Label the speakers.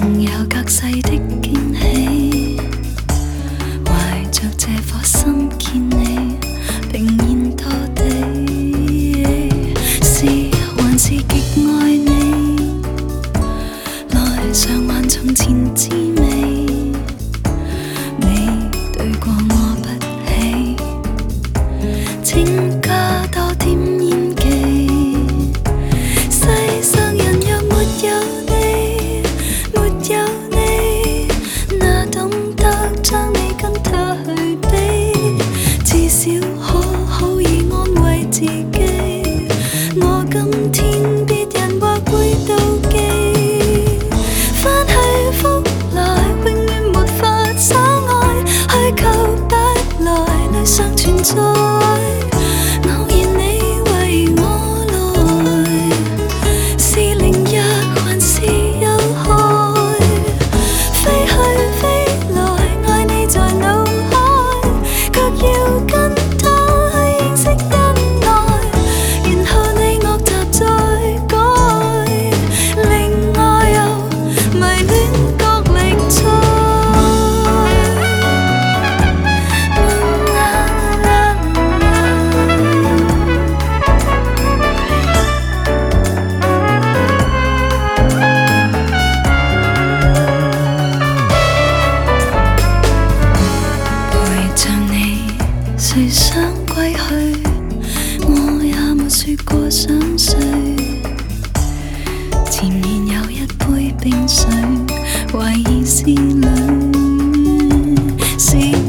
Speaker 1: 能有隔世的驚喜，懷着這顆心見你平然墮地，是還是極愛你，來償還從前滋味，你對過我不起，請加多點演技，世上人若沒有你，沒有你，哪懂得將你跟他去比，至少可好以安慰自己，我今天別人或會妒忌，翻去覆來永遠沒法相愛，虛構不來理想存在，偶然你為我來，是靈藥還是有害，飛去飛來愛你在腦海，卻要跟他去認識恩愛，然後你惡習再改，令我又迷戀角力賽。陪着你，誰想歸去？我也沒說過想睡。前面有一杯冰水，懷疑是淚，是